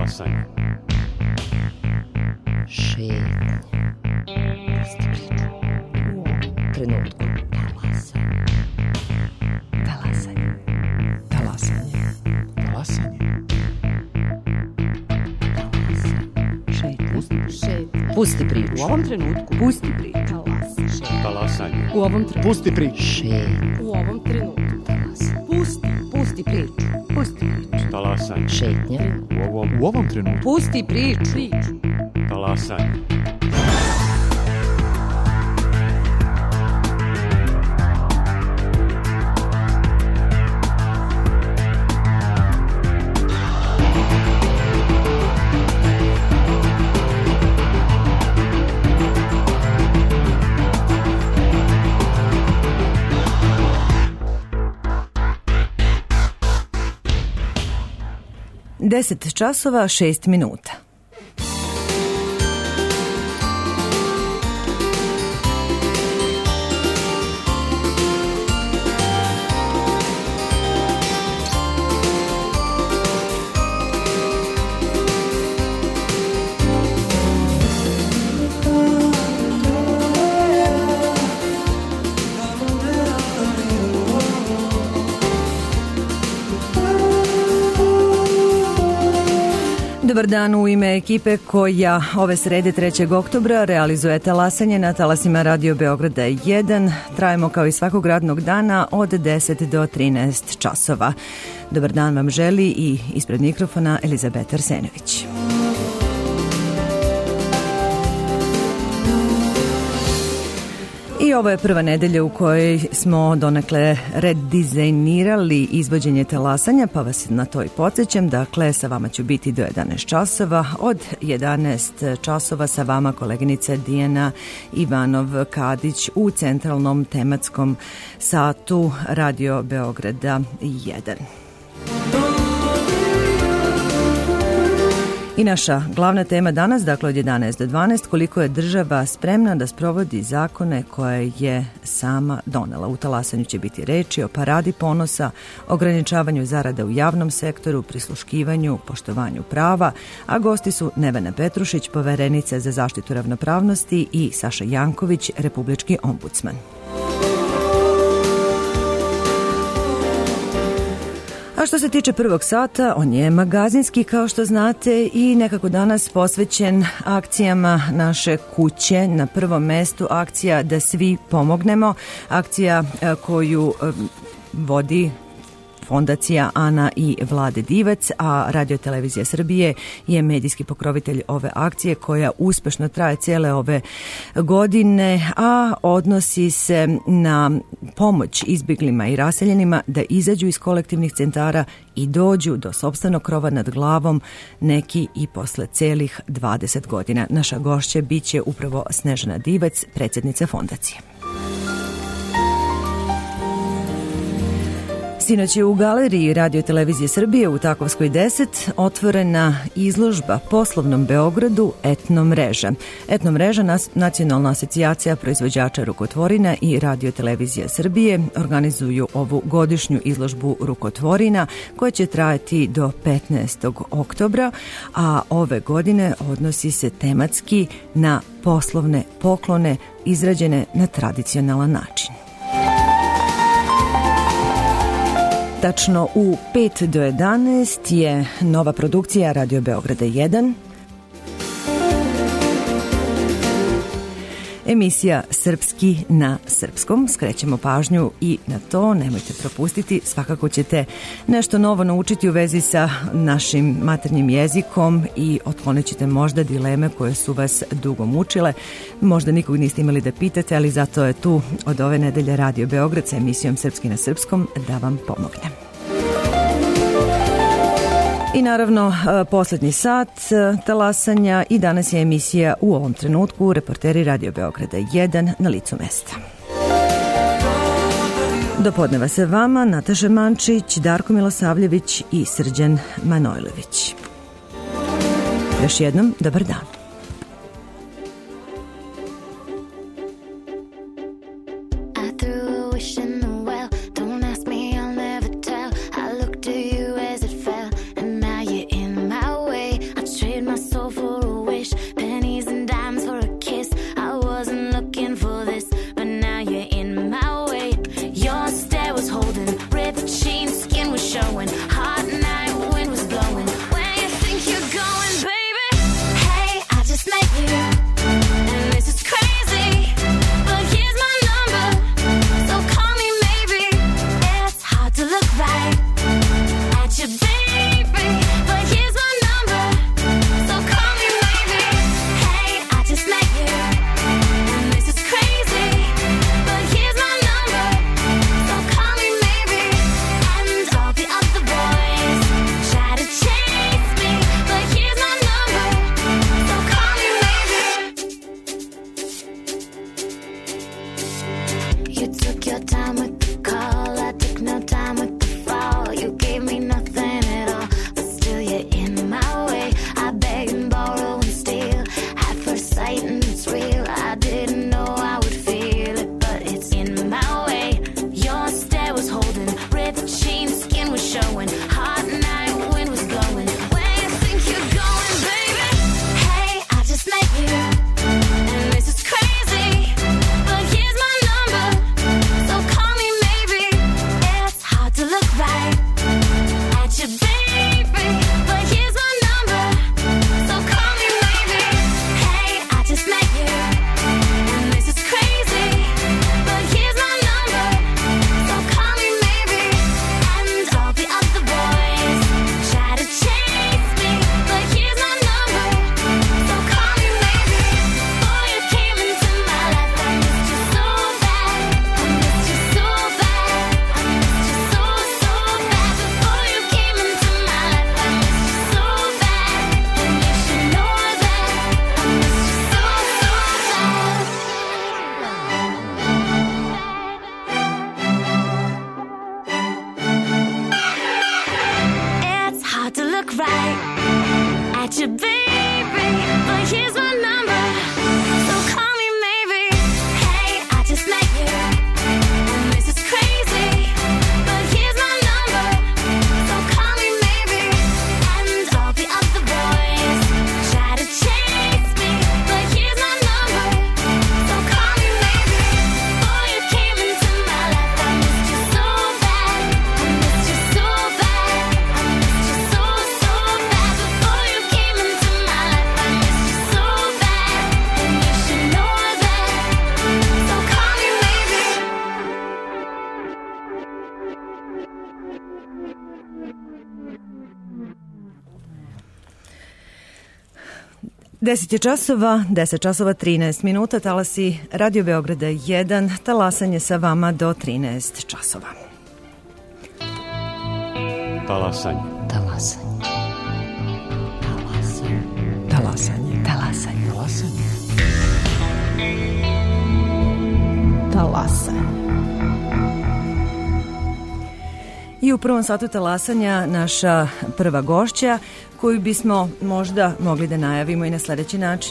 Talasanje. Šetnja. Pusti priču. U trenutku. Talasanje. Talasanje. Talasanje. Šetnja. Pusti priču. U ovom trenutku. Pusti priču. Talasanje. U ovom trenutku. Pusti priču. Šetnja. U ovom trenutku. Pusti priču. Pusti priču. Talasanje. Šetnja. U ovom trenutku. Pusti priču. Talasanje. Deset časova 6 minuta. Dobar dan, u ime ekipe koja ove srede 3. oktobra realizuje talasanje na talasima Radio Beograda 1. Trajemo kao i svakog radnog dana od 10 do 13 časova. Dobar dan vam želi i ispred mikrofona Elizabeta Arsenović. I ovo je prva nedelja u kojoj smo donekle redizajnirali izvođenje talasanja, pa vas na to i podsjećam. Dakle, sa vama ću biti do 11 časova. Od 11 časova sa vama koleginica Dijana Ivanov-Kadić u centralnom tematskom satu Radio Beograda 1. I naša glavna tema danas, dakle od 11 do 12, koliko je država spremna da sprovodi zakone koje je sama donela. U talasanju će biti reči o paradi ponosa, ograničavanju zarada u javnom sektoru, prisluškivanju, poštovanju prava, a gosti su Nevena Petrušić, poverenica za zaštitu ravnopravnosti, i Saša Janković, republički ombudsman. A što se tiče prvog sata, on je magazinski, kao što znate, i nekako danas posvećen akcijama naše kuće. Na prvom mestu akcija Da svi pomognemo, akcija koju vodi Fondacija Ana i Vlade Divac, a Radio Televizija Srbije je medijski pokrovitelj ove akcije koja uspešno traje cijele ove godine, a odnosi se na pomoć izbjeglima i raseljenima da izađu iz kolektivnih centara i dođu do sopstvenog krova nad glavom, neki i posle celih 20 godina. Naša gošća biće upravo Snežana Divac, predsjednica Fondacije. Sinoć je u galeriji Radio Televizije Srbije u Takovskoj 10 otvorena izložba poslovnom Beogradu Etnomreža. Etnomreža, nacionalna asocijacija proizvođača rukotvorina, i Radio Televizija Srbije organizuju ovu godišnju izložbu rukotvorina koja će trajati do 15. oktobra, a ove godine odnosi se tematski na poslovne poklone izrađene na tradicionalan način. Tačno u 5 do 11 je nova produkcija Radio Beograda 1. Emisija Srpski na srpskom. Skrećemo pažnju i na to, nemojte propustiti. Svakako ćete nešto novo naučiti u vezi sa našim maternjim jezikom i otklonit ćete možda dileme koje su vas dugo mučile. Možda nikog niste imali da pitate, ali zato je tu od ove nedelje Radio Beograd sa emisijom Srpski na srpskom da vam pomogne. I naravno posljednji sat talasanja, i danas je emisija U ovom trenutku, reporteri Radio Beograda 1 na licu mesta. Do podneva se vama Nataša Mančić, Darko Milosavljević i Srđan Manojlović. Još jednom, dobar dan. I you, baby, but here's my number, so call me maybe. Hey, I just met you, and this is crazy, but here's my number, so call me maybe. And all the other boys try to chase me, but here's my number, so call me maybe. Before you came into my life, I missed you so bad, I missed you so bad, I missed you so, so bad. Before you came into my life, I missed you so bad, and you should know that, so call me maybe. 10 je časova, 10 časova 13 minuta, talasi Radio Beograda 1, talasanje sa vama do 13 časova. Talasanje. Talasanje. Talasanje. Talasanje. Talasanje. Talasanje. Talasanje. I u prvom satu talasanja naša prva gošća, koju bismo možda mogli da najavimo i na sledeći način.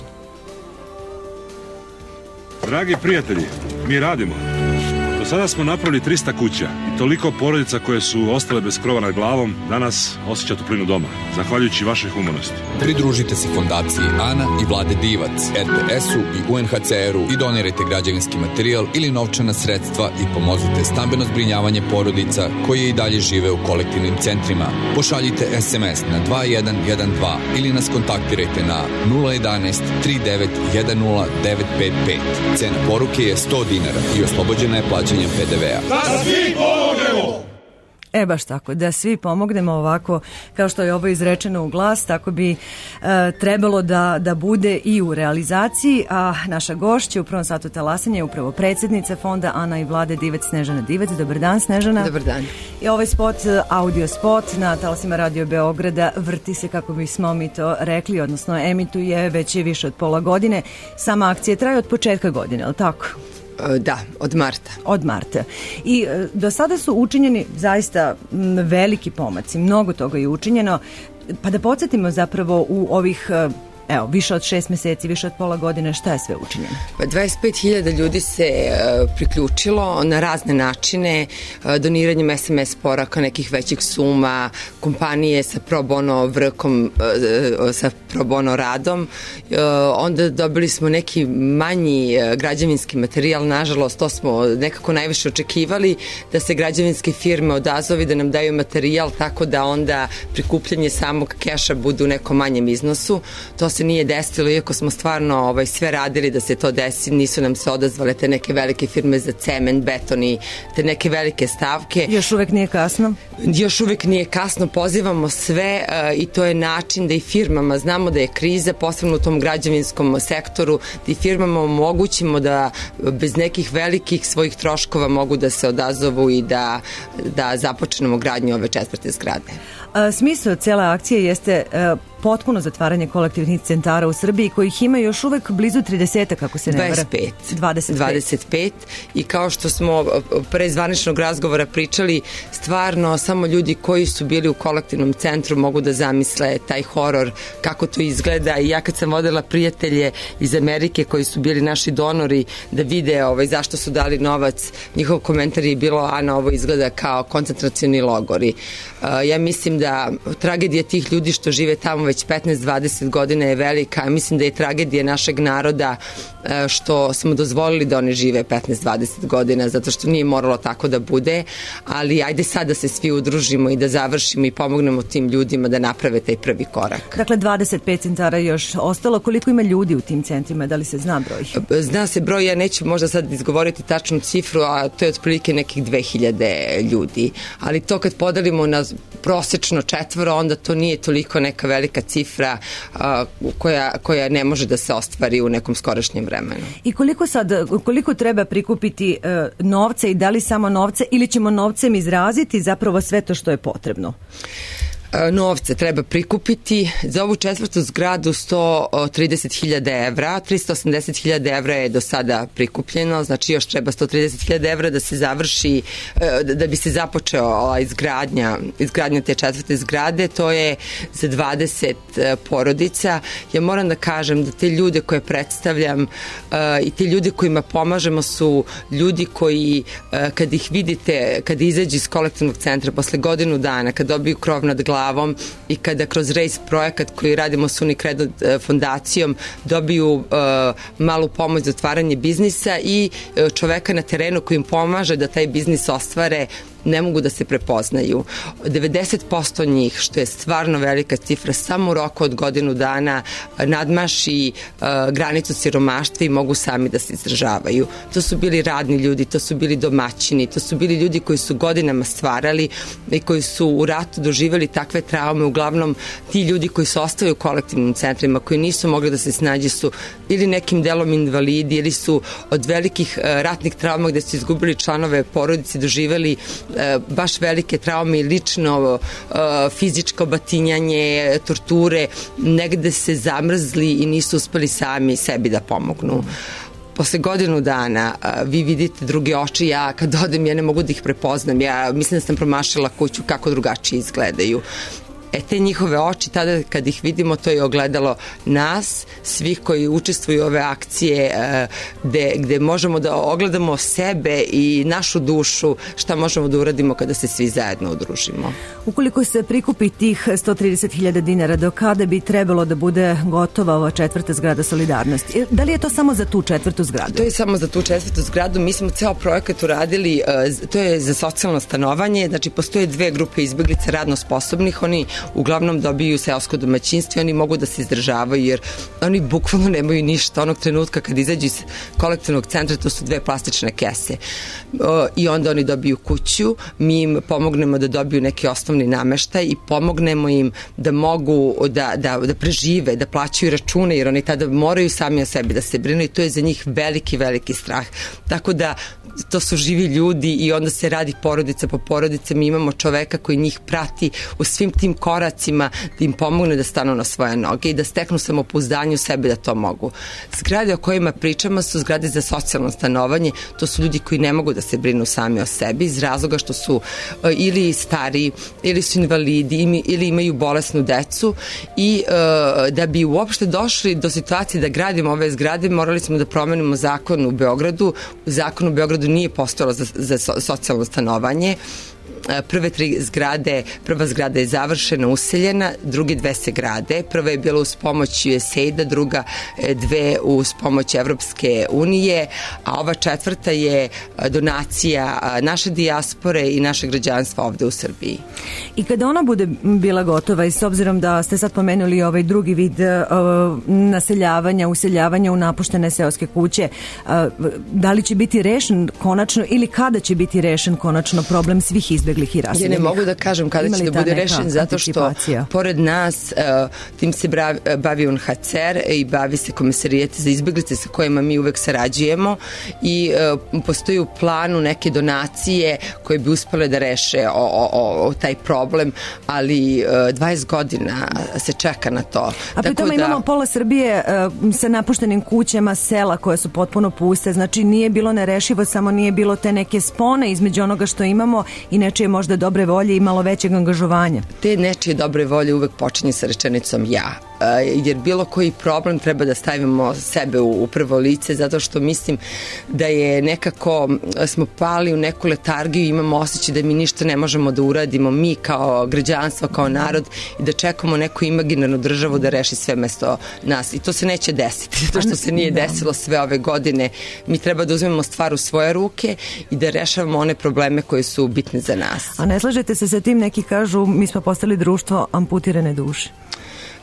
Dragi prijatelji, mi radimo. Do sada smo napravili 300 kuća i toliko porodica koje su ostale bez krova nad glavom danas osjeća toplinu doma, zahvaljujući vašoj humanosti. Pridružite se fondaciji Ana i Vlade Divac, RTS-u i UNHCR-u i donirajte građevinski materijal ili novčana sredstva i pomozite stambeno zbrinjavanje porodica koje i dalje žive u kolektivnim centrima. Pošaljite SMS na 2112 ili nas kontaktirajte na 011 39 10 955. Cena poruke je 100 dinara i oslobođena je plaćanja PDV-a. Da svi pomognemo! Baš tako, da svi pomognemo ovako, kao što je ovo izrečeno u glas, tako bi trebalo da bude i u realizaciji, a naša gošća u prvom satu talasanja je upravo predsjednica fonda Ana i Vlade Divac, Snežana Divac. Dobar dan, Snežana. Dobar dan. I ovaj spot, audio spot na talasima Radio Beograda vrti se, kako bismo mi to rekli, odnosno emituje već je više od pola godine. Sama akcija traje od početka godine, je li tako? Da, od marta. Od marta. I do sada su učinjeni zaista veliki pomaci, mnogo toga je učinjeno, pa da podsjetimo zapravo u ovih više od 6 meseci, više od pola godine, šta je sve učinjeno? 25.000 ljudi se priključilo na razne načine, doniranjem SMS poraka, nekih većih suma, kompanije sa pro bono vrkom, sa pro bono radom. Onda dobili smo neki manji građevinski materijal, nažalost, to smo nekako najviše očekivali, da se građevinske firme odazovi, da nam daju materijal, tako da onda prikupljanje samog keša bude u nekom manjem iznosu. To se nije desilo, iako smo stvarno sve radili da se to desi, nisu nam se odazvale te neke velike firme za cement, beton i te neke velike stavke. Još uvek nije kasno? Još uvek nije kasno, pozivamo sve i to je način da i firmama, znamo da je kriza, posebno u tom građevinskom sektoru, da i firmama omogućimo da bez nekih velikih svojih troškova mogu da se odazovu i da započnemo gradnju ove 4. zgrade. Smisao cele akcije jeste potpuno zatvaranje kolektivnih centara u Srbiji, kojih ima još uvek blizu 30, kako se ne vara. 25. I kao što smo pre zvaničnog razgovora pričali, stvarno samo ljudi koji su bili u kolektivnom centru mogu da zamisle taj horor, kako to izgleda. I ja kad sam vodila prijatelje iz Amerike koji su bili naši donori da vide zašto su dali novac, njihov komentar je bilo: Ana, ovo izgleda kao koncentracioni logori. Ja mislim da tragedija tih ljudi što žive tamo već 15-20 godina je velika. Mislim da je tragedija našeg naroda što smo dozvolili da oni žive 15-20 godina, zato što nije moralo tako da bude, ali ajde sad da se svi udružimo i da završimo i pomognemo tim ljudima da naprave taj prvi korak. Dakle, 25 centara još ostalo. Koliko ima ljudi u tim centrima? Da li se zna broj? Zna se broj, ja neću možda sad izgovoriti tačnu cifru, a to je otprilike nekih 2000 ljudi. Ali to kad podelimo na prosečno 4, onda to nije toliko neka velika cifra koja ne može da se ostvari u nekom skorašnjem vremenu. I koliko treba prikupiti novca i da li samo novce ili ćemo novcem izraziti zapravo sve to što je potrebno? Novce treba prikupiti. Za ovu četvrtu zgradu 130.000 evra, 380.000 evra je do sada prikupljeno, znači još treba 130.000 evra da se završi, da bi se započeo izgradnja te četvrte zgrade. To je za 20 porodica. Ja moram da kažem da te ljude koje predstavljam i te ljude kojima pomažemo su ljudi koji kad ih vidite, kad izađu iz kolektivnog centra posle godinu dana, kad dobiju krov nad glavom i kada kroz RACE projekat koji radimo s Unicredit fondacijom dobiju malu pomoć za otvaranje biznisa i čoveka na terenu koji im pomaže da taj biznis ostvare, ne mogu da se prepoznaju. 90% njih, što je stvarno velika cifra, samo u roku od godinu dana nadmaši granicu siromaštva i mogu sami da se izdržavaju. To su bili radni ljudi, to su bili domaćini, to su bili ljudi koji su godinama stvarali i koji su u ratu doživjeli takve traume. Uglavnom, ti ljudi koji su ostali u kolektivnim centrima, koji nisu mogli da se snađe, su ili nekim delom invalidi ili su od velikih ratnih trauma gde su izgubili članove porodice doživeli baš velike traume i lično fizičko batinjanje, torture, negde se zamrzli i nisu uspeli sami sebi da pomognu. Posle godinu dana vi vidite druge oči, ja kad odem ja ne mogu da ih prepoznam, ja mislim da sam promašila kuću kako drugačije izgledaju. Te njihove oči, tada kad ih vidimo, to je ogledalo nas, svih koji učestvuju u ove akcije gde možemo da ogledamo sebe i našu dušu, šta možemo da uradimo kada se svi zajedno udružimo. Ukoliko se prikupi tih 130.000 dinara, do kada bi trebalo da bude gotova ova četvrta zgrada Solidarnosti? Da li je to samo za tu četvrtu zgradu? To je samo za tu četvrtu zgradu. Mi smo ceo projekat uradili, to je za socijalno stanovanje, znači postoje dve grupe izbeglica radno sposobnih, oni uglavnom dobiju seosko domaćinstvo i oni mogu da se izdržavaju jer oni bukvalno nemaju ništa. Onog trenutka kad izađu iz kolektivnog centra, to su dve plastične kese i onda oni dobiju kuću, mi im pomognemo da dobiju neki osnovni nameštaj i pomognemo im da mogu da prežive, da plaćaju račune jer oni tada moraju sami o sebi da se brinu i to je za njih veliki, veliki strah. Tako da to su živi ljudi i onda se radi porodica po porodice. Mi imamo čoveka koji njih prati u svim tim koracima da im pomogne da stanu na svoje noge i da steknu samopouzdanje u sebe da to mogu. Zgrade o kojima pričamo su zgrade za socijalno stanovanje. To su ljudi koji ne mogu da se brinu sami o sebi iz razloga što su ili stari, ili su invalidi, ili imaju bolesnu decu i da bi uopšte došli do situacije da gradimo ove zgrade morali smo da promenimo zakon u Beogradu. Zakon u Beogradu nije postojalo za socijalno stanovanje. Prve tri zgrade, prva zgrada je završena, useljena, druge dve se grade. Prva je bila uz pomoć USAID-a, druga dve uz pomoć Evropske unije, a ova četvrta je donacija naše dijaspore i naše građanstva ovde u Srbiji. I kada ona bude bila gotova i s obzirom da ste sad pomenuli ovaj drugi vid naseljavanja, useljavanja u napuštene seoske kuće, da li će biti rešen konačno ili kada će biti rešen konačno problem svih izbeglih i raseljenih? Ja ne mogu da kažem kada će da bude rešen zato što pored nas tim se bavi UNHCR i bavi se Komesarijat za izbeglice sa kojima mi uvek sarađujemo i postoji u planu neke donacije koje bi uspele da reše taj problem, ali 20 godina se čeka na to. A pri tome imamo pola Srbije sa napuštenim kućama, sela koje su potpuno puste, znači nije bilo nerešivo, samo nije bilo te neke spone između onoga što imamo i nečije možda dobre volje i malo većeg angažovanja. Te nečije dobre volje uvek počinje sa rečenicom ja, jer bilo koji problem treba da stavimo sebe u prvo lice, zato što mislim da je nekako smo pali u neku letargiju i imamo osjećaj da mi ništa ne možemo da uradimo, mi kao građanstvo, kao narod, i da čekamo neku imaginarnu državu da reši sve mesto nas. I to se neće desiti, zato što se nije desilo sve ove godine. Mi treba da uzmemo stvar u svoje ruke i da rešavamo one probleme koje su bitne za nas. A ne slažete se sa tim, neki kažu mi smo postali društvo amputirane duše?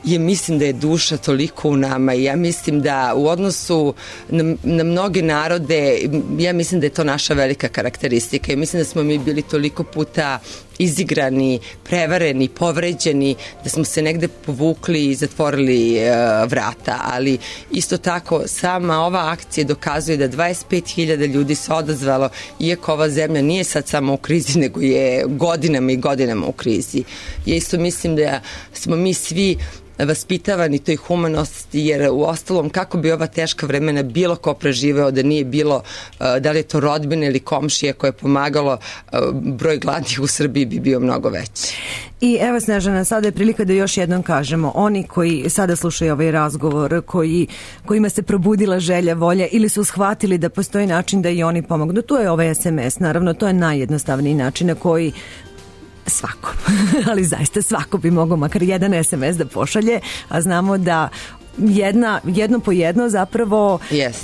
mislim da je duša toliko u nama i ja mislim da u odnosu na mnoge narode, ja mislim da je to naša velika karakteristika i mislim da smo mi bili toliko puta izigrani, prevareni, povređeni, da smo se negde povukli i zatvorili vrata, ali isto tako sama ova akcija dokazuje da 25.000 ljudi se odazvalo, iako ova zemlja nije sad samo u krizi, nego je godinama i godinama u krizi. Ja isto mislim da smo mi svi vaspitavani toj humanosti, jer u ostalom kako bi ova teška vremena bilo ko preživeo da nije bilo, da li je to rodbine ili komšije koje je pomagalo, broj gladnih u Srbiji bi bio mnogo veći. I evo Snežana, sada je prilika da još jednom kažemo, oni koji sada slušaju ovaj razgovor, kojima se probudila želja, volja ili su shvatili da postoji način da i oni pomognu, tu je ovaj SMS, naravno to je najjednostavniji način na koji svako, ali zaista svako bi mogao makar jedan SMS da pošalje, a znamo da jedno po jedno zapravo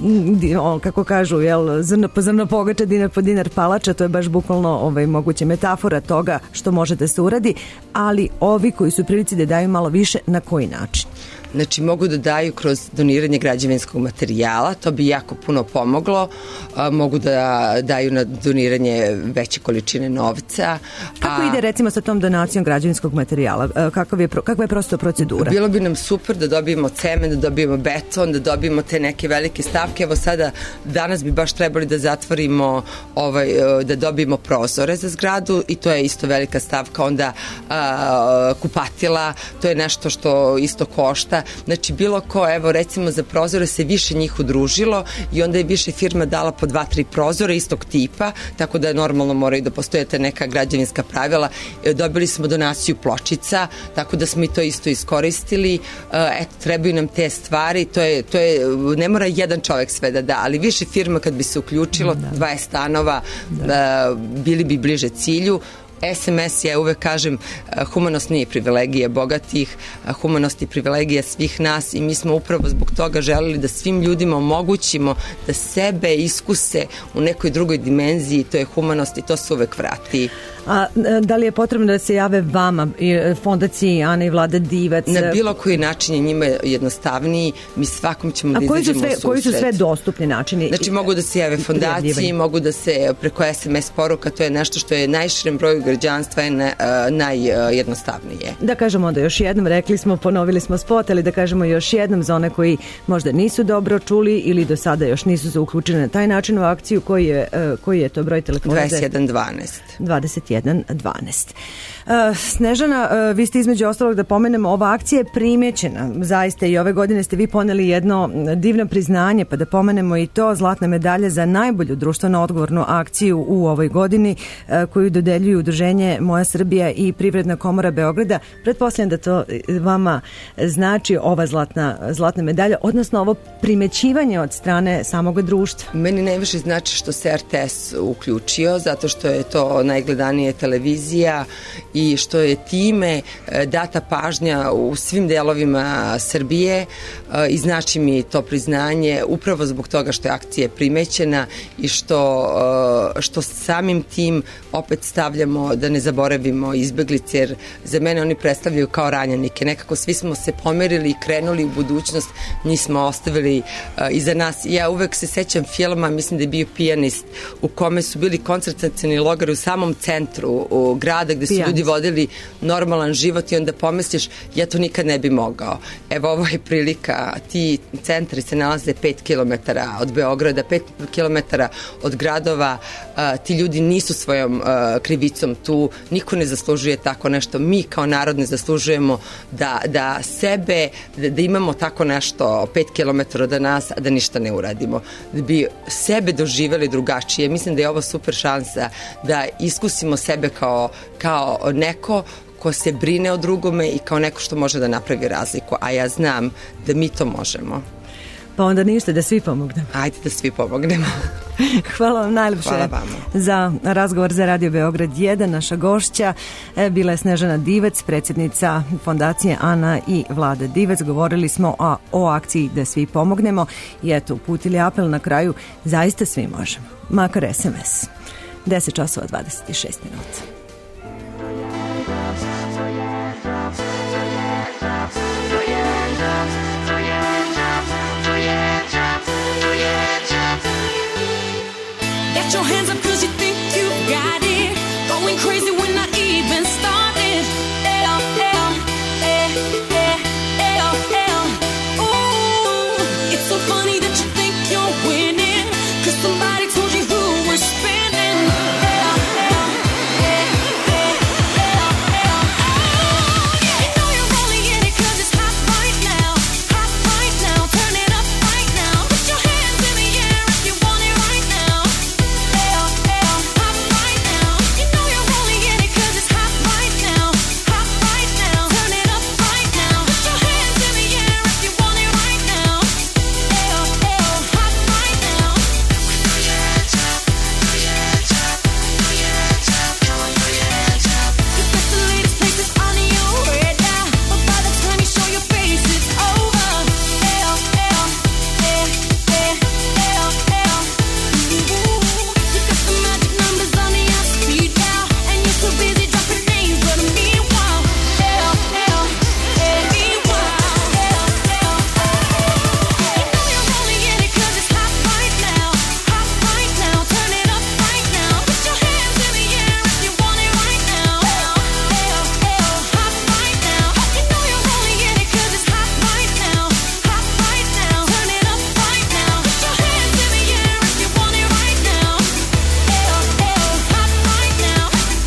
kako kažu, zrno po zrno pogača, dinar po dinar palača, to je baš bukvalno moguća metafora toga što može da se uradi, ali ovi koji su prilici da daju malo više, na koji način? Znači mogu da daju kroz doniranje građevinskog materijala, to bi jako puno pomoglo, mogu da daju na doniranje veće količine novca. Kako ide recimo sa tom donacijom građevinskog materijala? Kakva je prosto procedura? Bilo bi nam super da dobijemo cement, da dobijemo beton, da dobijemo te neke velike stavke. Evo sada, danas bi baš trebali da zatvorimo, da dobijemo prozore za zgradu i to je isto velika stavka. Onda kupatila, to je nešto što isto košta. Znači bilo ko, evo recimo za prozore se više njih udružilo i onda je više firma dala po 2-3 prozora istog tipa, tako da normalno moraju da postojete neka građevinska pravila. Dobili smo donaciju pločica, tako da smo i to isto iskoristili. Eto, trebaju nam te stvari, to je, ne mora jedan čovek sve da da, ali više firma kad bi se uključilo, 20 stanova, bili bi bliže cilju. SMS, ja uvek kažem, humanost nije privilegija bogatih, humanost je privilegija svih nas i mi smo upravo zbog toga želeli da svim ljudima omogućimo da sebe iskuse u nekoj drugoj dimenziji, to je humanost i to se uvek vrati. A da li je potrebno da se jave vama, fondaciji Ana i Vlada Divac? Na bilo koji način je njima jednostavniji, mi svakom ćemo da izađemo u susret. Koji su sve dostupni načini? Znači mogu da se jave fondaciji, mogu da se preko SMS poruka, to je nešto što je najširem broju građanstva je najjednostavnije. Da kažemo da još jednom, rekli smo, ponovili smo spot, ali da kažemo još jednom za one koji možda nisu dobro čuli ili do sada još nisu se uključili na taj način u akciju, koji je to broj telefona? 2112. Snežana, vi ste između ostalog, da pomenemo, ova akcija je primećena zaista i ove godine ste vi poneli jedno divno priznanje, pa da pomenemo i to, zlatna medalja za najbolju društveno odgovornu akciju u ovoj godini koju dodeljuju Udruženje Moja Srbija i Privredna komora Beograda. Pretpostavljam da to vama znači ova zlatna medalja, odnosno ovo primećivanje od strane samog društva. Meni najviše znači što se RTS uključio, zato što je to najgledanije televizija i što je time data pažnja u svim delovima Srbije i znači mi to priznanje upravo zbog toga što je akcija primećena i što samim tim opet stavljamo da ne zaboravimo izbeglice, jer za mene oni predstavljaju kao ranjenike. Nekako svi smo se pomerili i krenuli u budućnost, njih smo ostavili iza nas. Ja uvek se sećam filma, mislim da je bio Pijanist, u kome su bili koncentracioni logori u samom centru grada gde su ljudi vodili normalan život i onda pomisliš, ja to nikad ne bi mogao. Evo, ovo je prilika, ti centri se nalaze 5 km od Beograda, 5 km od gradova, ti ljudi nisu svojom krivicom tu, niko ne zaslužuje tako nešto, mi kao narod ne zaslužujemo da sebe, da imamo tako nešto 5 km od nas, a da ništa ne uradimo, da bi sebe doživeli drugačije. Mislim da je ovo super šansa da iskusimo sebe kao neko ko se brine o drugome i kao neko što može da napravi razliku, a ja znam da mi to možemo. Pa onda ništa, da svi pomognemo. Ajde da svi pomognemo. Hvala vam najlepše za razgovor za Radio Beograd 1. Naša gošća bila je Snežana Divac, predsjednica fondacije Ana i Vlada Divac. Govorili smo o akciji da svi pomognemo i eto, uputili apel na kraju, zaista svi možemo, makar SMS. 10:26. Yeah. Put your hands up 'cause you think you got it. Going crazy when I even started. Ooh, it's so funny that you think you're winning, 'cause somebody told you who was spinning. You know you're only in it 'cause it's hot right now. Hot right now, turn it up right now. Put your hands in the air if you want it right now. Hot right now. You know you're only in it 'cause it's hot right now. Hot right now, turn it up right now. Put your hands in the air if you want it right now. Hot right now. The best and latest places on your radar, but by the time you show your face, it's over. You got the magic numbers on your speed dial, and you're so busy dropping names, but meanwhile, you know you're only in it 'cause it's hot right now. Hot right now, turn it up right now. Put your hands in the air if you want it right now. Hot right now. You know you're only in it 'cause it's hot right now. Hot right now, turn it up right now. Put your hands in the air if you want it right now. Hot right now.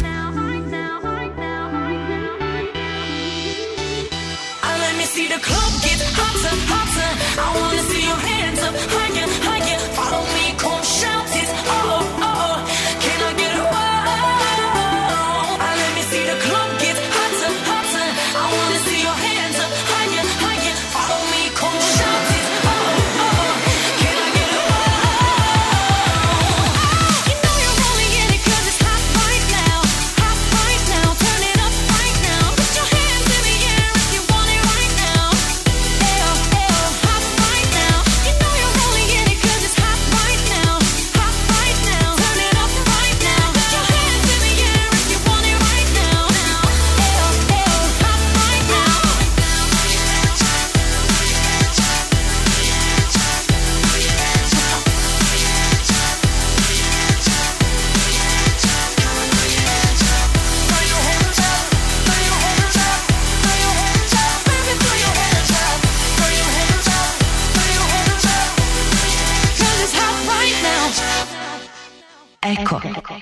Let me see the club get hotter, hotter. I wanna see your hands up higher, higher. Follow me, come shout it. Oh, oh. Can I get a wow? Let me see the club get hotter, hotter. I wanna see your hands up higher, higher. Follow me, come shout it. Oh, oh. Can I get a wow? You know you're only in it 'cause it's hot right now. Hot right now, turn it up right now. Put your hands in the air if you want it right now. Hot right now. You know you're only in it 'cause it's hot right now. Hot right now, turn it up right now. Put your hands in the air if you want it right now. Hot right now. Throw your hands up, throw your hands up, throw your hands up, baby, throw your hands up, throw your hands up, throw your hands up, 'cause it's hot right now. Eko.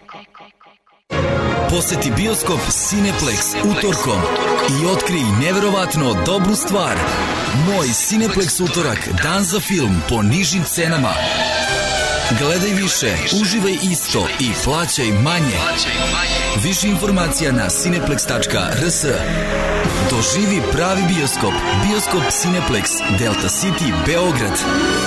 Poseti bioskop Cineplex utorkom i otkrij neverovatno dobru stvar. Moj Cineplex utorak, dan za film po nižim cenama. Gledaj više, uživaj isto i plaćaj manje. Više informacija na cineplex.rs. Doživi pravi bioskop. Bioskop Cineplex, Delta City, Beograd.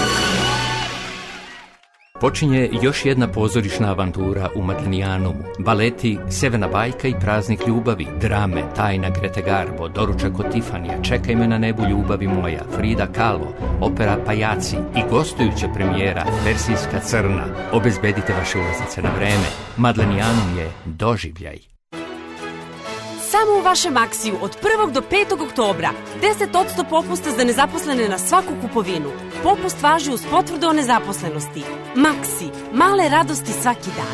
Počinje još jedna pozorišna avantura u Madlenijanumu. Baleti Severna bajka i Praznik ljubavi, drame Tajna Grete Garbo, Doručak od Tifanija, Čekaj me na nebu ljubavi moja, Frida Kahlo, opera Pajaci i gostujuća premijera Persijska crna. Obezbedite vaše ulaznice na vreme. Madlenijanum je doživljaj. Samo u vašem Maksiju od 1. do 5. oktobra 10% popusta za nezaposlene na svaku kupovinu. Popust važi uz potvrdu o nezaposlenosti. Maksi, male radosti svaki dan.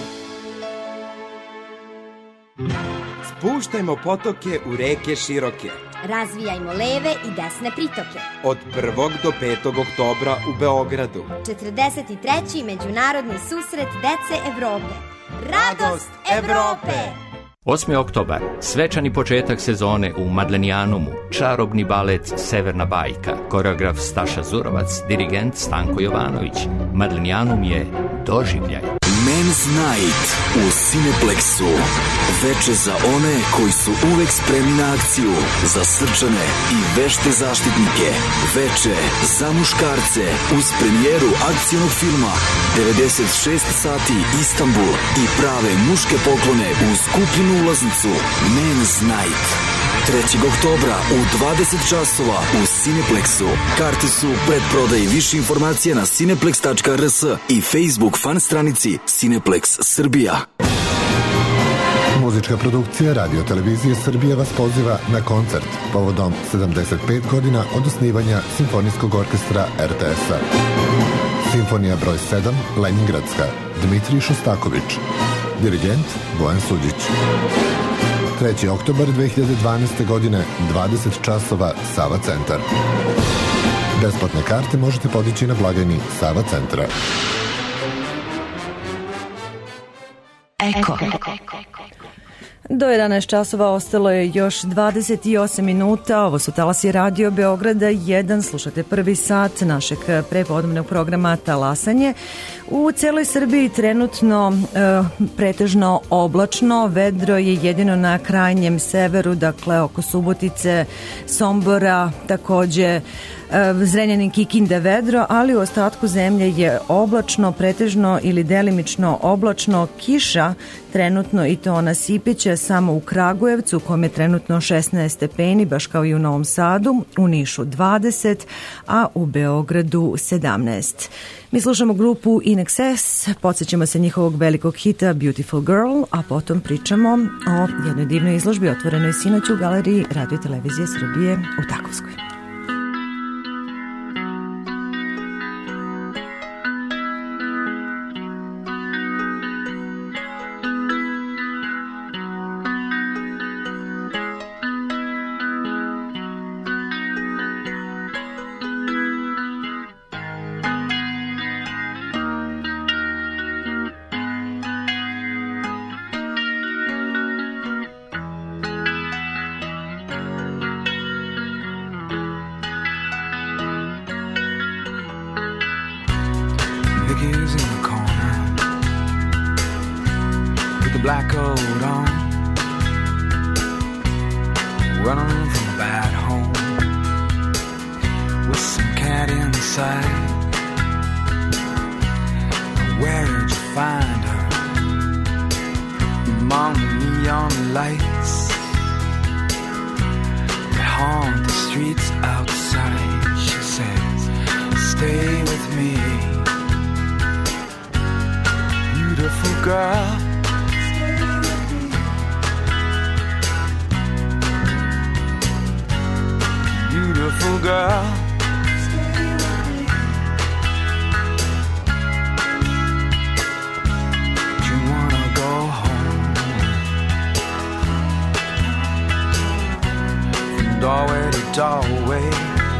Spuštajmo potoke u reke široke. Razvijajmo leve i desne pritoke. Od 1. do 5. oktobra u Beogradu. 43. Međunarodni susret dece Evrope. Radost Evrope! 8. oktobar, svečani početak sezone u Madlenijanumu, čarobni balet Severna bajka, koreograf Staša Zurovac, dirigent Stanko Jovanović. Madlenijanum je doživljaj. Men's Night u Cineplexu. Veče za one koji su uvek spremni na akciju, za srčane i vešte zaštitnike. Veče za muškarce uz premijeru akcionog filma 96 sati Istanbul i prave muške poklone uz kupljenu ulaznicu. Men's Night 3. oktobra u 20 časova u Cineplexu. Karte su predprodaji. Više informacije na cineplex.rs i Facebook fan stranici Cineplex Srbija. Muzička produkcija Radio Televizije Srbije vas poziva na koncert povodom 75 godina od osnivanja Simfonijskog orkestra RTS-a. Simfonija broj 7, Leningradska, Dmitrij Šostaković. Dirigent Bojan Suđić. 3. oktobar 2012. godine, 20 časova, Sava centar. Besplatne karte možete podići na blagajni Sava centra. Eko. Do 11 časova ostalo je još 28 minuta. Ovo su talasi Radio Beograda 1. Slušate prvi sat našeg prepodnevnog programa Talasanje. U celoj Srbiji trenutno pretežno oblačno. Vedro je jedino na krajnjem severu, dakle oko Subotice, Sombora, takođe Zrenjanin, Kikinda, vedro, ali u ostatku zemlje je oblačno, pretežno ili delimično oblačno. Kiša trenutno, i to ona sipeća, samo u Kragujevcu, u kom je trenutno 16 stepeni, baš kao i u Novom Sadu, u Nišu 20, a u Beogradu 17. Mi slušamo grupu In Excess, podsjećamo se njihovog velikog hita Beautiful Girl, a potom pričamo o jednoj divnoj izložbi otvorenoj sinoć u galeriji Radio Televizije Srbije u Takovskoj. black coat on, running from a bad home with some cat inside. Where'd you find her? Among the neon lights that haunt the streets outside. She says, stay with me, beautiful girl. Beautiful girl, do you wanna go home? From doorway to doorway,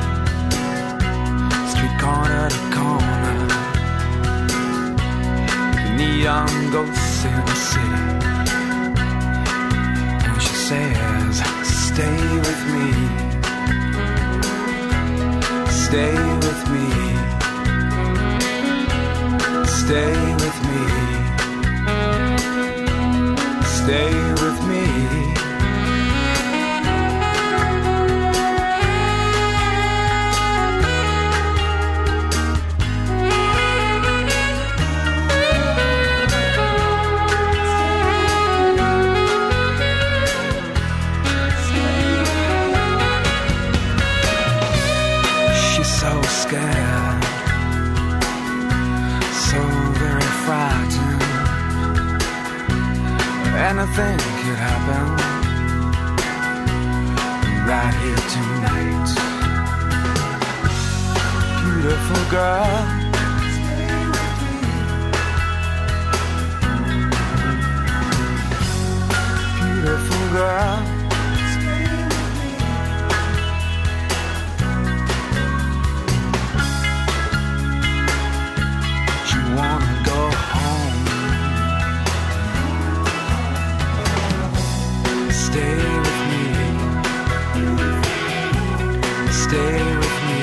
street corner to corner, the neon ghosts in the city. And she says, stay with me, stay with me, stay with me, stay with me. Scared, so very frightened. Anything could happen right here tonight. Beautiful girl, beautiful girl. Wanna go home? Stay with me, stay with me,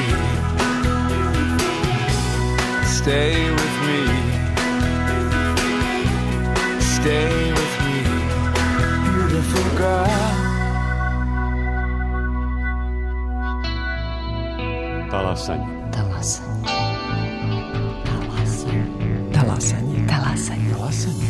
stay with me, stay with me, beautiful girl. Talasanje. Talasanje. Talasanje. Talasanje. Talasanje.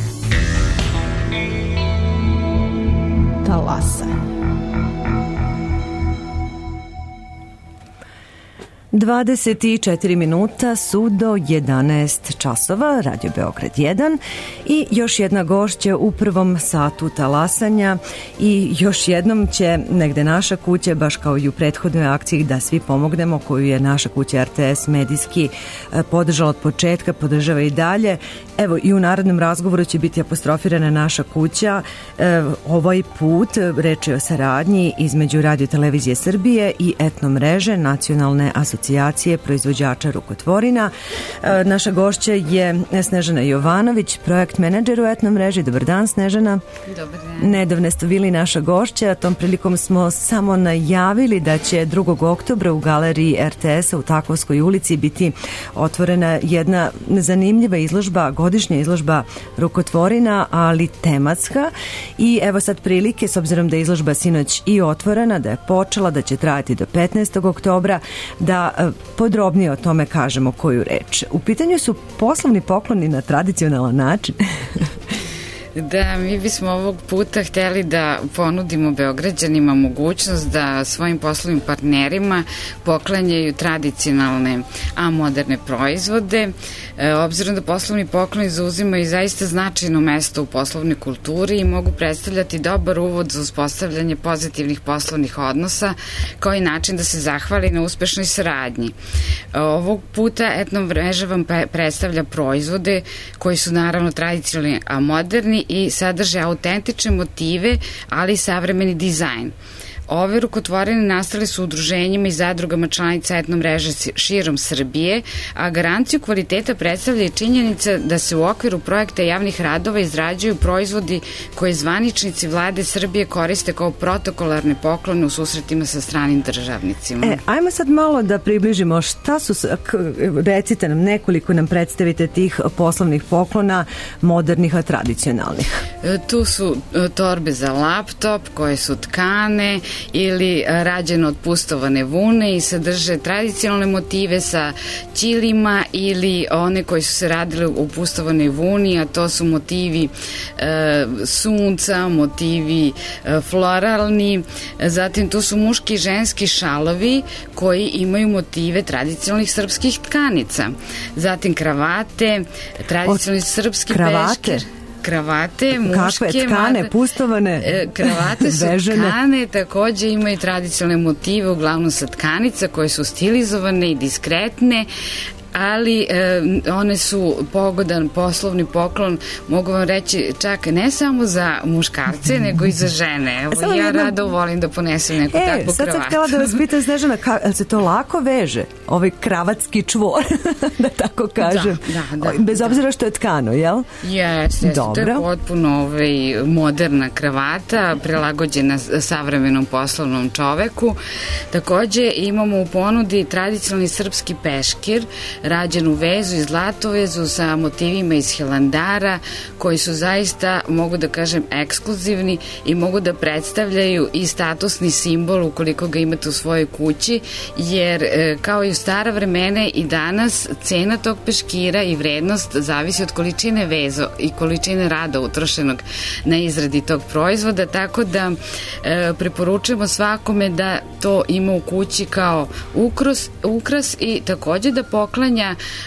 Talasanje. 24 minuta su do 11 časova, Radio Beograd 1 i još jedna gošća u prvom satu talasanja i još jednom će negde naša kuća, baš kao i u prethodnoj akciji Da svi pomognemo, koju je naša kuća RTS medijski podržala od početka, podržava i dalje. Evo i u narednom razgovoru će biti apostrofirana naša kuća. Ovaj put reč je o saradnji između Radio Televizije Srbije i etno mreže Nacionalne asocijacije proizvođača rukotvorina. Naša gošća je Snežana Jovanović, projekt menadžer u etno mreži. Dobar dan, Snežana. Dobar dan. Nedavno ste bili naša gošća, tom prilikom smo samo najavili da će 2. oktobra u galeriji RTS-a u Takovskoj ulici biti otvorena jedna zanimljiva izložba, godišnja izložba rukotvorina, ali tematska. I evo sad prilike, s obzirom da je izložba sinoć i otvorena, da je počela, da će trajati do 15. oktobra, da podrobnije o tome kažemo koju reč. U pitanju su poslovni pokloni na tradicionalan način. Da, mi bismo ovog puta hteli da ponudimo Beograđanima mogućnost da svojim poslovnim partnerima poklanjaju tradicionalne, a moderne proizvode. Obzirom da poslovni pokloni zauzimaju zaista značajno mesto u poslovnoj kulturi i mogu predstavljati dobar uvod za uspostavljanje pozitivnih poslovnih odnosa, kao i način da se zahvali na uspešnoj saradnji. Ovog puta etno mreža vam predstavlja proizvode koji su naravno tradicionalni, a moderni i sadrže autentične motive, ali i savremeni dizajn. Ove rukotvorine nastale su udruženjima i zadrugama članica etno mreže širom Srbije, a garanciju kvaliteta predstavlja i činjenica da se u okviru projekta javnih radova izrađuju proizvodi koje zvaničnici vlade Srbije koriste kao protokolarne poklone u susretima sa stranim državnicima. Ajmo sad malo da približimo šta su, recite nam nekoliko, nam predstavite tih poslovnih poklona, modernih, a tradicionalnih. Tu su torbe za laptop koje su tkane ili rađeno od pustovane vune i sadrže tradicionalne motive sa ćilima ili one koji su se radile u pustovanoj vuni, a to su motivi sunca, motivi floralni, zatim tu su muški i ženski šalovi koji imaju motive tradicionalnih srpskih tkanica, zatim kravate, tradicionalni srpski peškir. Kravate, muške. Kakve tkane, pustovane, kravate su tkane, takođe imaju tradicionalne motive, uglavnom sa tkanica koje su stilizovane i diskretne, ali one su pogodan poslovni poklon, mogu vam reći, čak ne samo za muškarce, nego i za žene. Evo, ja rado volim da ponesem neku takvu kravatu. Sad sam htjela da vas pitam, Snežana, ali se to lako veže? Ovaj kravatski čvor, da tako kažem. Da. Bez obzira što je tkano, jel? Jeste, to je potpuno moderna kravata, prilagođena savremenom poslovnom čoveku. Takođe imamo u ponudi tradicionalni srpski peškir, rađen u vezu i zlatovezu sa motivima iz Hilandara, koji su zaista, mogu da kažem, ekskluzivni i mogu da predstavljaju i statusni simbol ukoliko ga imate u svojoj kući, jer kao i u stara vremena i danas cena tog peškira i vrednost zavisi od količine veza i količine rada utrošenog na izradi tog proizvoda, tako da preporučujemo svakome da to ima u kući kao ukras i takođe da poklanja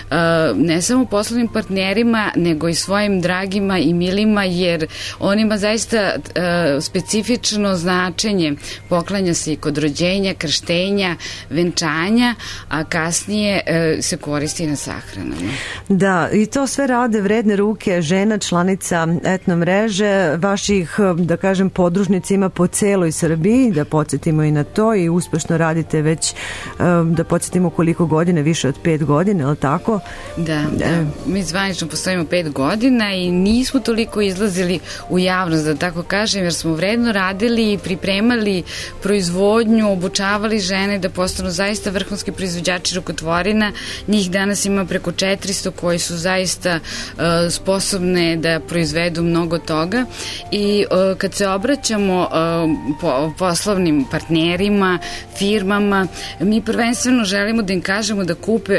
ne samo poslovnim partnerima, nego i svojim dragima i milima, jer on ima zaista specifično značenje. Poklanja se i kod rođenja, krštenja, venčanja, a kasnije se koristi na sahranama. Da, i to sve rade vredne ruke žena, članica etno mreže, vaših, da kažem, podružnica ima po celoj Srbiji, da podsjetimo i na to, i uspešno radite već, da podsjetimo koliko godina, više od 5 godina, je li tako? Da. Mi zvanično postojimo 5 godina i nismo toliko izlazili u javnost, da tako kažem, jer smo vredno radili i pripremali proizvodnju, obučavali žene da postanu zaista vrhunski proizvođači rukotvorina. Njih danas ima preko 400 koji su zaista sposobne da proizvedu mnogo toga i kad se obraćamo poslovnim partnerima, firmama, mi prvenstveno želimo da im kažemo da kupe ove proizvode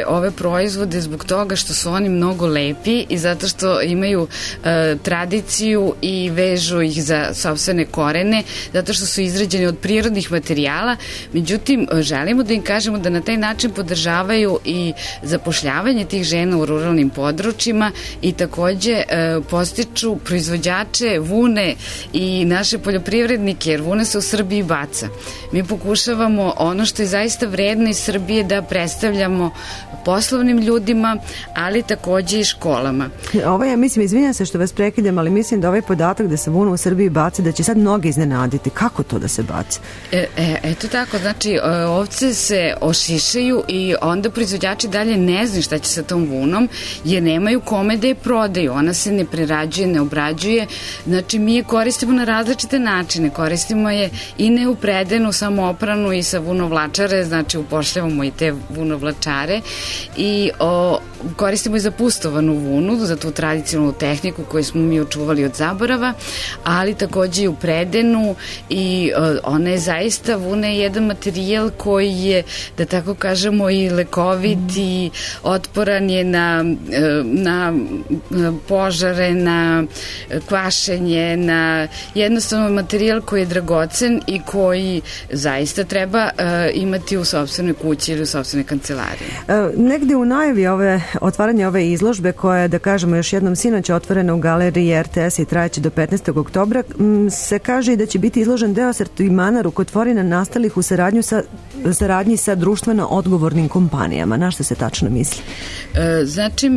proizvode zbog toga što su oni mnogo lepi i zato što imaju tradiciju i vežu ih za sopstvene korene, zato što su izrađeni od prirodnih materijala. Međutim, želimo da im kažemo da na taj način podržavaju i zapošljavanje tih žena u ruralnim područjima i takođe postiču proizvođače vune i naše poljoprivrednike, jer vuna se u Srbiji baca. Mi pokušavamo ono što je zaista vredno iz Srbije da predstavljamo poslovnim ljudima, ali takođe i školama. Ovo je, mislim, izvinjam se što vas prekidam, ali mislim da ovaj podatak da se vuna u Srbiji baci, da će sad mnogi iznenaditi. Kako to da se baci? Eto tako, znači ovce se ošišaju i onda proizvođači dalje ne znaju šta će sa tom vunom, jer nemaju kome da je prodaju. Ona se ne prerađuje, ne obrađuje. Znači mi je koristimo na različite načine. Koristimo je i neupredenu, samoopranu i sa vunovlačare, znači upošljavamo i te vunovlačare i koristimo i za pustovanu vunu, za tu tradicionalnu tehniku koju smo mi očuvali od zaborava, ali takođe i upredenu i ona je zaista, vuna je jedan materijal koji je, da tako kažemo, i lekovit i otporan je na požare, na kvašenje, na jednostavno materijal koji je dragocen i koji zaista treba imati u sopstvenoj kući ili u sopstvenoj kancelariji. Negde u najavi otvaranje ove izložbe koja je, da kažemo još jednom, sinoć otvorena u galeriji RTS i trajeće do 15. oktobra, se kaže i da će biti izložen deo asortimana rukotvorina nastalih u saradnji sa društveno odgovornim kompanijama. Na što se tačno misli? Znači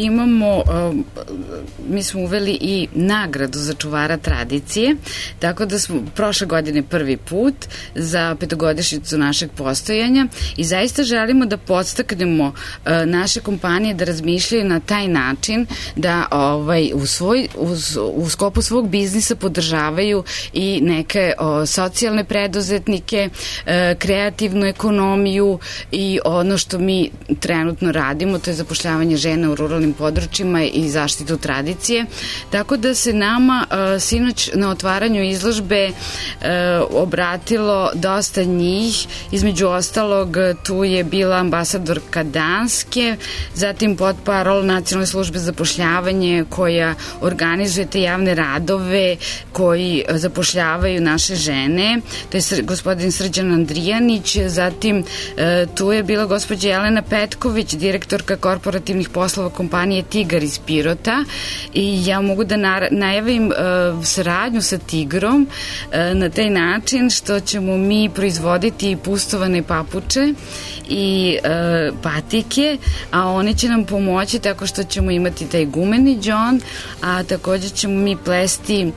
mi smo uveli i nagradu za čuvara tradicije, tako da smo prošle godine prvi put za petogodišnjicu našeg postojanja i zaista želimo da podstaknemo naše kompanije da razmišljaju na taj način da u skopu svog biznisa podržavaju i neke socijalne preduzetnike, kreativnu ekonomiju i ono što mi trenutno radimo, to je zapošljavanje žena u ruralnim područjima i zaštitu tradicije. Tako da se nama sinoć na otvaranju izložbe obratilo dosta njih. Između ostalog, tu je bila ambasadorka Danske, zatim potparol Nacionalne službe za zapošljavanje koja organizuje te javne radove koji zapošljavaju naše žene. To je gospodin Srđan Andrijanić, zatim tu je bila gospođa Jelena Petković, direktorka korporativnih poslova kompanije Tigar iz Pirota i ja mogu da najavim saradnju sa Tigrom na taj način što ćemo mi proizvoditi pustovane papuče i patike, a oni će nam pomoći tako što ćemo imati taj gumeni džon, a takođe ćemo mi plesti,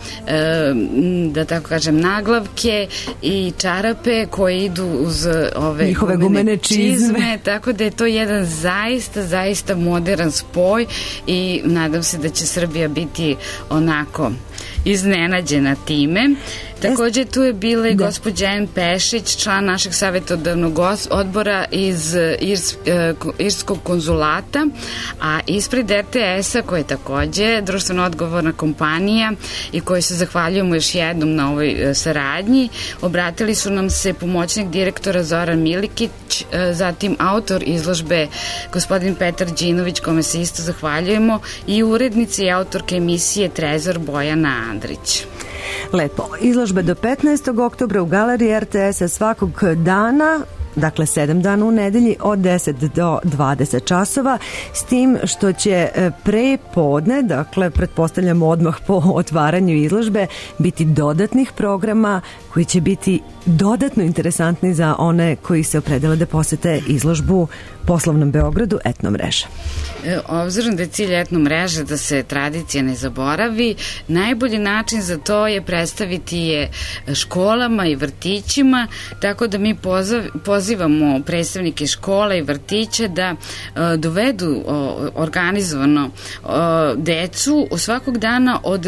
da tako kažem, naglavke i čarape koje idu uz ove njihove gumene čizme, tako da je to jedan zaista modern spoj i nadam se da će Srbija biti onako iznenađena time. Takođe tu je bila i gospođa N. Pešić, član našeg savjetodavnog odbora iz Irskog konzulata, a ispred RTS-a, koja je takođe društveno odgovorna kompanija i kojoj se zahvaljujemo još jednom na ovoj saradnji, obratili su nam se pomoćnik direktora Zoran Milikić, zatim autor izložbe gospodin Petar Đinović, kome se isto zahvaljujemo, i urednici i autorke emisije Trezor Bojana Andrić. Lepo. Izložba do 15. oktobra u galeriji RTS-a svakog dana, dakle 7 dana u nedelji od 10 do 20 časova, s tim što će pre podne, dakle pretpostavljamo odmah po otvaranju izložbe, biti dodatnih programa koji će biti dodatno interesantni za one koji se opredele da posete izložbu Poslovnom Beogradu Etno mreža. Obzirom da je cilj Etno mreže da se tradicija ne zaboravi, najbolji način za to je predstaviti je školama i vrtićima, tako da mi pozivamo predstavnike škola i vrtića da dovedu organizovano decu svakog dana od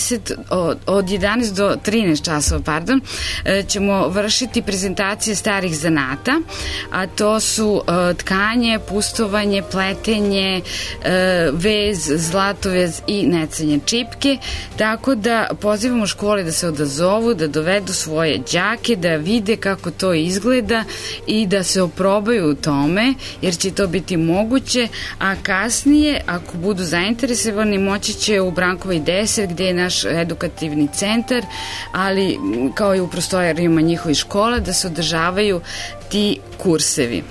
11 do 13 časova, ćemo vršiti prezentacije starih zanata, a to su tkanje, pustovanje, pletenje, vez, zlatovez i necanje čipke, tako da pozivamo škole da se odazovu, da dovedu svoje đake, da vide kako to izgleda i da se oprobaju u tome, jer će to biti moguće, a kasnije, ako budu zainteresovani, moći će u Brankovoj 10, gde je naš edukativni centar, ali kao i u prostorijama njihovih škola, da se održavaju ti kursevi.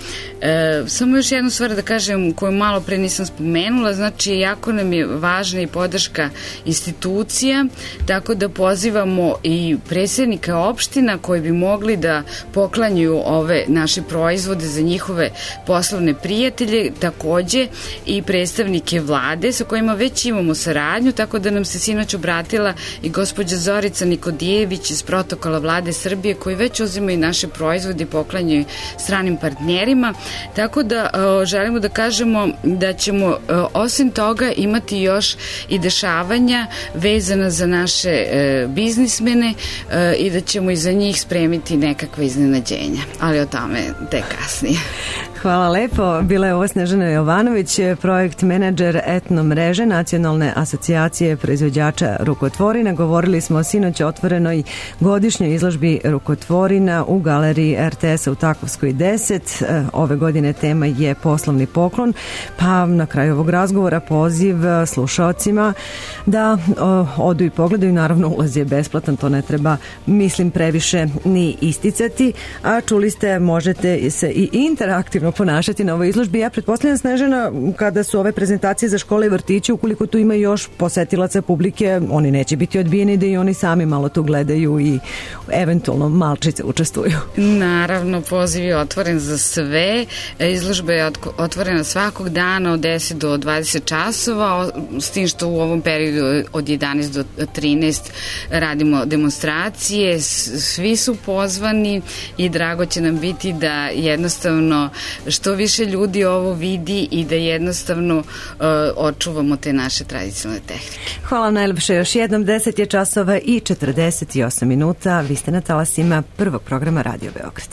Samo još jednu stvar da kažem koju malo pre nisam spomenula, znači jako nam je važna i podrška institucija, tako da pozivamo i predsjednika opština koji bi mogli da poklanjaju ove naše proizvode za njihove poslovne prijatelje, takođe i predstavnike vlade sa kojima već imamo saradnju, tako da nam se sinoć obratila i gospođa Zorica Nikodijević iz protokola vlade Srbije koji već uzimaju naše proizvode i poklanjaju stranim partnerima, tako da želimo da kažemo da ćemo osim toga imati još i dešavanja vezana za naše biznismene i da ćemo i za njih spremiti nekakve iznenađenja, ali o tome tek kasnije. Hvala lepo. Bila je ovo Snežana Jovanović, projekt menadžer etno mreže Nacionalne asocijacije proizvođača rukotvorina. Govorili smo o sinoć otvorenoj godišnjoj izložbi rukotvorina u galeriji RTS-a u Takovskoj 10. Ove godine tema je poslovni poklon, pa na kraju ovog razgovora poziv slušaocima da odu i pogledaju. Naravno, ulaz je besplatan, to ne treba, mislim, previše ni isticati, a čuli ste, možete se i interaktivno ponašati na ovoj izložbi. Ja pretpostavljam, Snežana, kada su ove prezentacije za škole i vrtiće, ukoliko tu ima još posetilaca publike, oni neće biti odbijeni da i oni sami malo tu gledaju i eventualno malčice učestvuju. Naravno, poziv je otvoren za sve. Izložba je otvorena svakog dana od 10 do 20 časova, s tim što u ovom periodu od 11 do 13 radimo demonstracije. Svi su pozvani i drago će nam biti da jednostavno što više ljudi ovo vidi i da jednostavno očuvamo te naše tradicionalne tehnike. Hvala najlepše još jednom. 10 je časova i 48 minuta. Vi ste na talasima prvog programa Radio Beograda.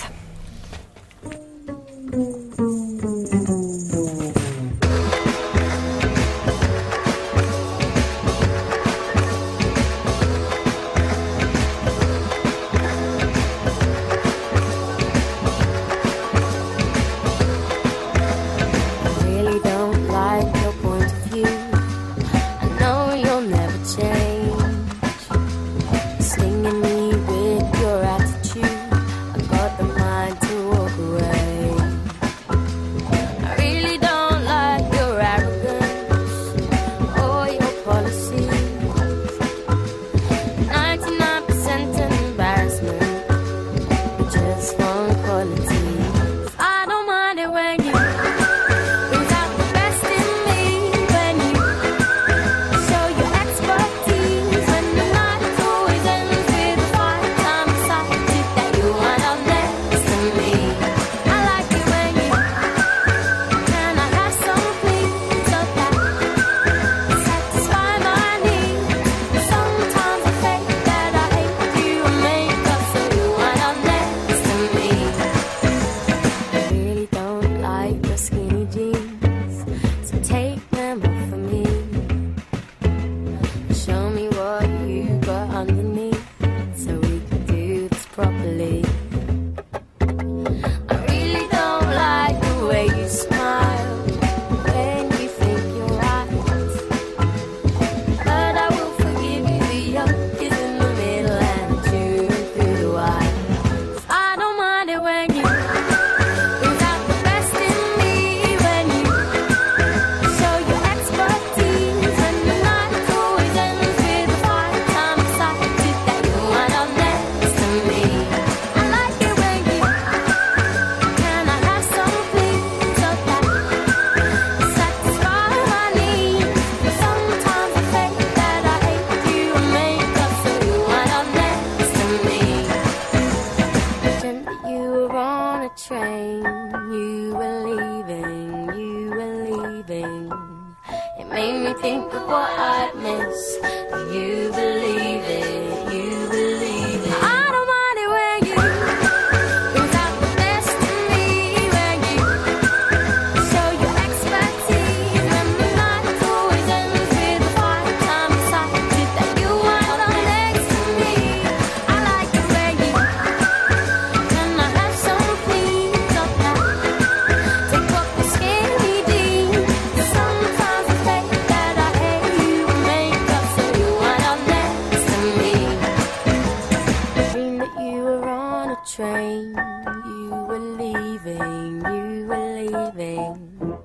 train. You were leaving, you were leaving.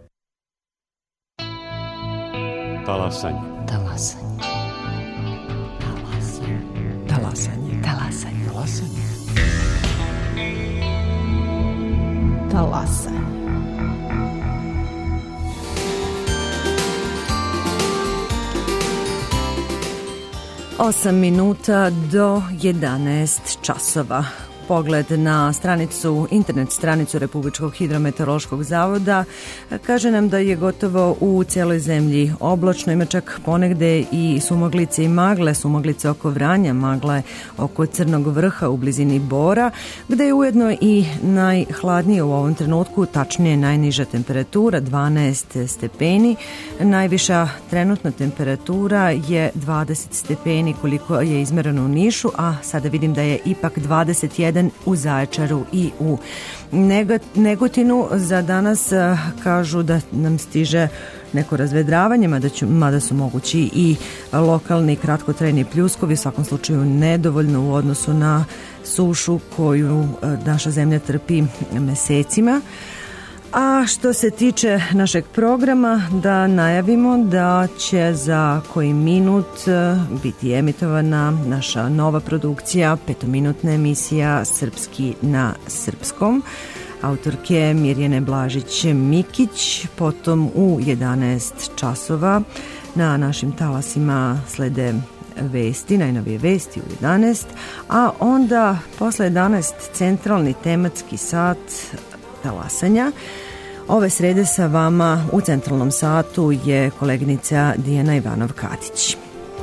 Talasanje. Talasanje. Talasanje. Talasanje. Talasanje. Talasanje. 8 minuta do 11 časova. Pogled na internet stranicu Republičkog hidrometeorološkog zavoda kaže nam da je gotovo u cijeloj zemlji oblačno, ima čak ponegde i sumaglice i magle, sumaglice oko Vranja, magle oko Crnog vrha u blizini Bora, gde je ujedno i najhladnije u ovom trenutku, tačnije najniža temperatura 12 stepeni, najviša trenutna temperatura je 20 stepeni koliko je izmereno u Nišu, a sada vidim da je ipak 21 u Zaječaru i u Negotinu. Za danas kažu da nam stiže neko razvedravanje, mada su mogući i lokalni kratkotrajni pljuskovi, u svakom slučaju nedovoljno u odnosu na sušu koju naša zemlja trpi mesecima. A što se tiče našeg programa, da najavimo da će za koji minut biti emitovana naša nova produkcija, 5-minutna emisija Srpski na srpskom, autorke Mirjane Blažić-Mikić. Potom u 11 časova na našim talasima slede vesti, najnovije vesti u 11, a onda posle 11 centralni tematski sat talasanja. Ove srede sa vama u centralnom satu je koleginica Dijana Ivanov-Katić.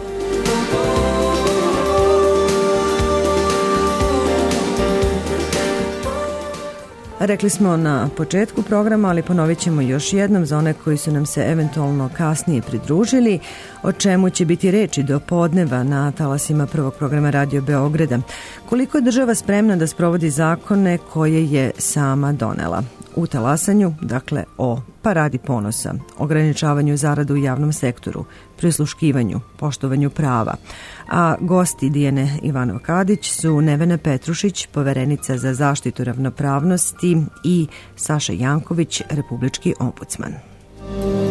Rekli smo na početku programa, ali ponovit ćemo još jednom za one koji su nam se eventualno kasnije pridružili, o čemu će biti reči do podneva na talasima prvog programa Radio Beograda. Koliko je država spremna da sprovodi zakone koje je sama donela? U talasanju, dakle, o paradi ponosa, ograničavanju zarada u javnom sektoru, prisluškivanju, poštovanju prava. A gosti Dijane Ivanov-Kadić su Nevena Petrušić, poverenica za zaštitu ravnopravnosti, i Saša Janković, republički ombudsman.